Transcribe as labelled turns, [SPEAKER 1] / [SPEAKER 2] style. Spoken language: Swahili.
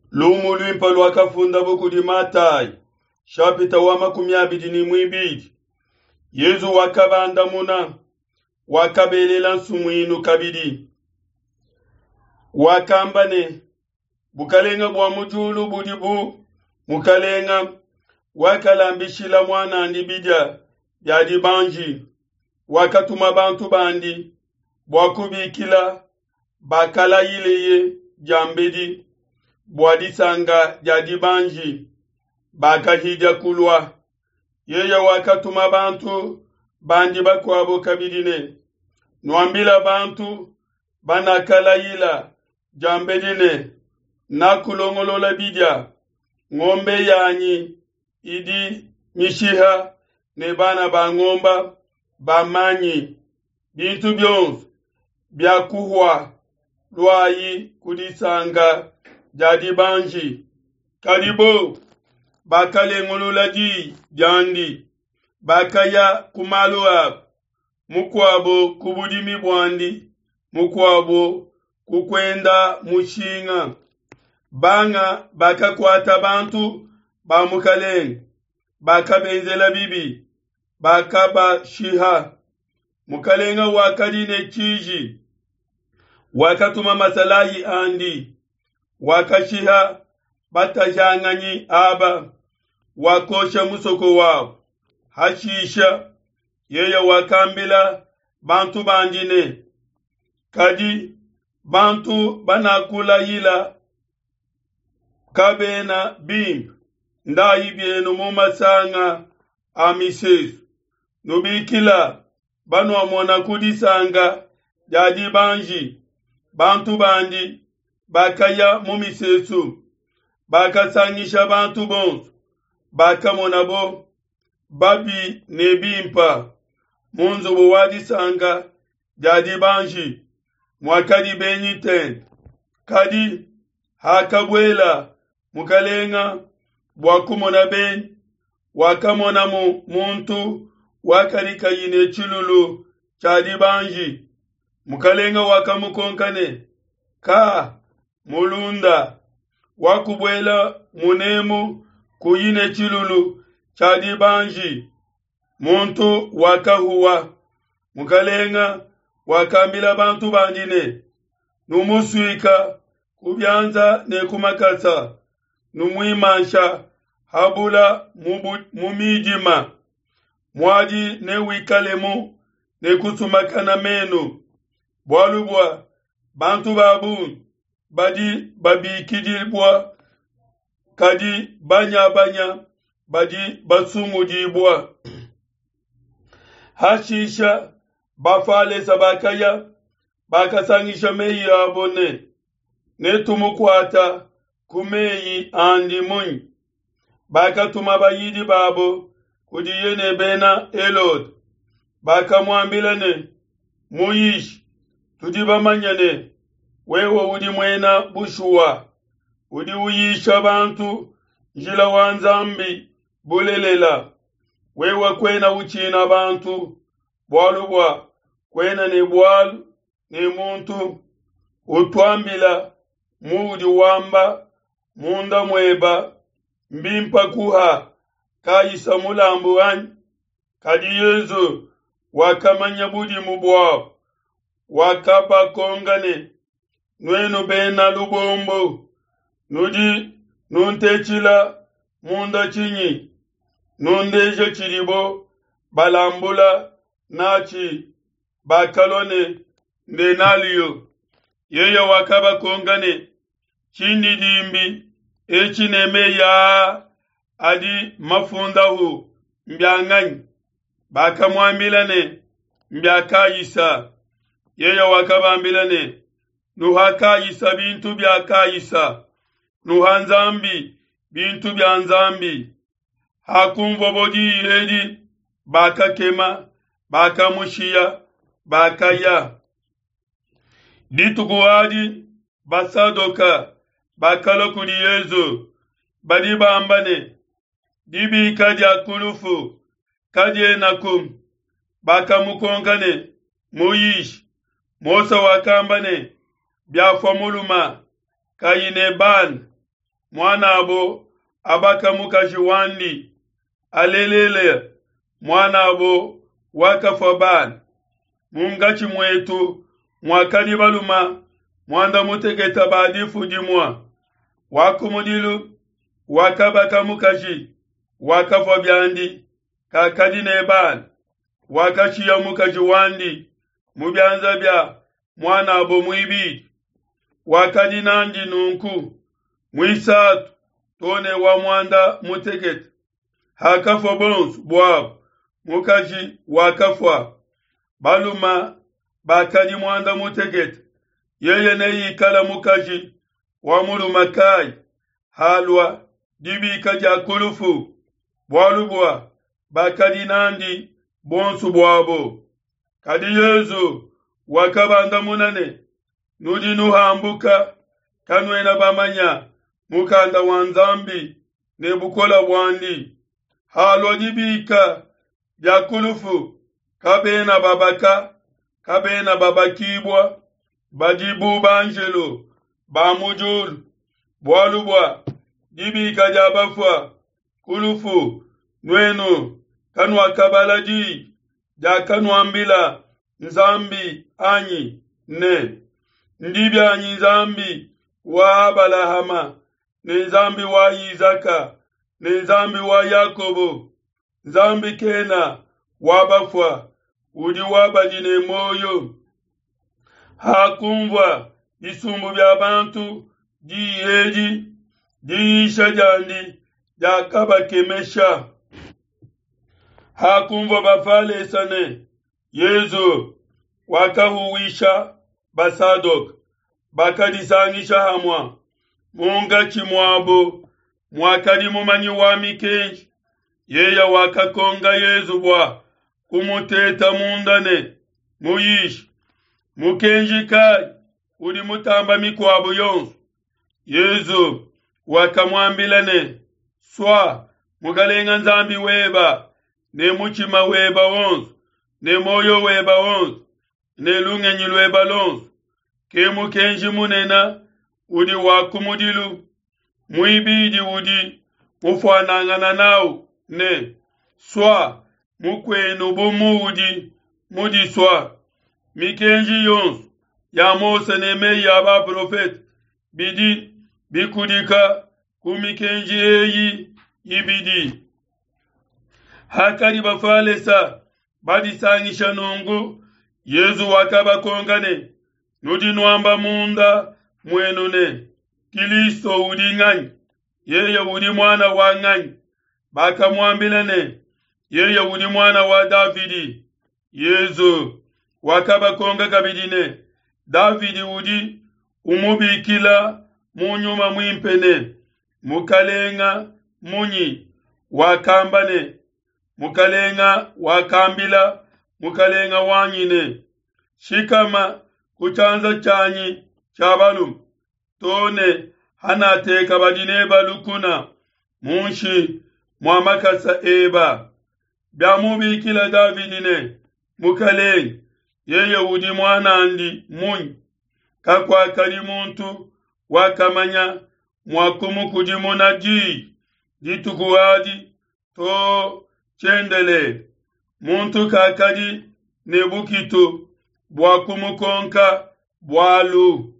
[SPEAKER 1] Lumu lwimpa lwakafunda buku di Matayi shapita wa 22. Yezu wakabanda muna wakabelela nsumwinu kabidi wakambane bukalenga bwa mujulu budibu mukalenga wakalambishila mwana andibidya byadi banji wakatuma bantu bandi bwakubikila bakala yileye jambedi bwadisanga jadi banji bakahija kulwa yeye wakatuma bantu bandi bakwabo kabidine nwambila bantu banakala yila jambedine nakulongolola bidya ngombe yanyi idi mishiha ne bana ba ngomba bamanyi bintu byonse byakuhwa lwayi kudisanga jadi banji kadibo bakale ngulula di jandi bakaya kumalua mukwabo kubudimi bwandi mukwabo kukwenda mushinga banga bakakwata bantu bamukalenga bakabenzela bibi bakaba shiha mukalenga wakadine chiji wakatuma masalayi andi wakashiha batajanganyi aba wakosha musoko wao hashisha yeye wakambila bantu bandine kadi bantu banakula yila kabena bim ndayi byenu mumasanga amisesu nubikila banu amona kudisanga jadi banji bantu bandi bakaya mumisesu bakasangisha bantu bonsu bakamonabo babi nebimpa munzu buwadisanga jadi banji mwakadi benyiten kadi hakabwela mukalenga bwakumona ben wakamona muntu wakalika yine chilulu chadi banji mukalenga wakamukonkane ka mulunda wakubwela munemu kuyine chilulu chadi banji muntu wakahuwa mukalenga wakambila bantu bandine numuswika kubyanza ne kumakasa numwimansha habula mumijima mwadi ne wikalemu ne kutumakana menu bwalubwa bantu babu badi babi kidibwa kadi banya badi basumudibwa hashisha bafale sabakaya bakasangisha meyi abone netumukwata kumeyi andi munyi bakatuma bayidi babo kudiyene bena elod bakamwambilane muyishi tudibamanyane wewe udi mwena bushuwa udi uyisha bantu njila wanzambi bulelela wewe kwena uchina bantu bwalubwa kwena ne bwalu ne muntu utwambila mudi wamba munda mweba mbimpa kuha kayisa mulambu wanyi kadi yezu wakamanya budi mubwa wakapa kongane nwenu bena lubombo nudi nuntechila munda chinyi nundeje chiribo balambula nachi bakalone ndenaliyo yeye wakaba kongane chindi dimbi echineme ya adi mafundahu mbyanganyi bakamwambilane mbyakayisa yeye wakabambilane nuhakayisa bintu byakayisa nuhanzambi bintu byanzambi hakumvobodi yedi bakakema bakamushiya bakaya ditukuwadi basadoka bakalokudi yezu badi bambane dibi kadia kulufu kadie nakum bakamukongane muyish mosa wakambane byafomuluma kayine ban mwana abo abaka mukaji wandi alelele mwana abo wakafa bana mungachi mwetu mwakani baluma mwanda mutegeta badifu dimwa wakumudilu wakabaka mukaji wakafa byandi kakadi nebana wakashiya mukaji wandi mubyanza bya mwana abo mwibidi wakadi nandi nunku mwisatu tone wa mwanda mutegeta hakafa bonsu bwabo mukaji wakafa baluma bakadi mwanda mutegeta yeye neyikala mukaji wa muluma kai halwa dibi kaja kulufu bwalubwa bakadi nandi bonsu bwabo kadi yezu wakabanda munane nudi nuhambuka kanwena bamanya mukanda wanzambi nebukola bwandi halwa dibika byakulufu kabena babaka kabena babakibwa bajibu banjelo bamujulu bwalubwa dibika jabafwa kulufu nwenu kanwa kabalaji jakanwa mbila nzambi anyi ne ndibya anyi nzambi wa Abalahama ne nzambi wa Izaka ne nzambi wa Yakobo nzambi kena wabafwa udi wabajine moyo hakumva isumbu bya bantu diyeji diisha jandi jakabakemesha hakumva bafale sane yezu wakahuwisha basadok bakadisangisha hamwa mungachi mwabo mwakadi mumanyi wa mikenji yeya wakakonga yezu bwa kumuteta mundane muyishi mukenji kai udi mutamba mikwabo yonsu yezu wakamwambilane swa mugalenga nzambi weba ne muchima weba wonsu ne moyo weba wonsu ne lungenyi lweba lonsu ke mukenji munena udi wakumudilu muibidi udi mufanangana nao ne swa mukwenu bumudi mudi swa mikenji yonsu ya Mose ne meyi aba profet bidi bikudika kumikenji eyi ibidi hakari bafalesa badisangisha nungu yezu wakabakongane nudi nwamba munda mwenune Kilisto udi ng'anyi yeye udi mwana wa ng'anyi bakamwambilane yeye udi mwana wa Davidi yezu wakabakonga kabidine Davidi udi umubikila munyuma mwimpene mukalenga munyi wakambane mukalenga wakambila mukalenga wanyine shikama kuchanza chanyi chabalu tone hanateka badine balukuna munshi mwamakasa eba byamubikila Davidine mukalenga yeye udi mwana andi munyi kakwa kali muntu wakamanya mwakumu kujimuna jitukuwadi to chendele muntu kakadi nebukitu bwakumukonka bwalu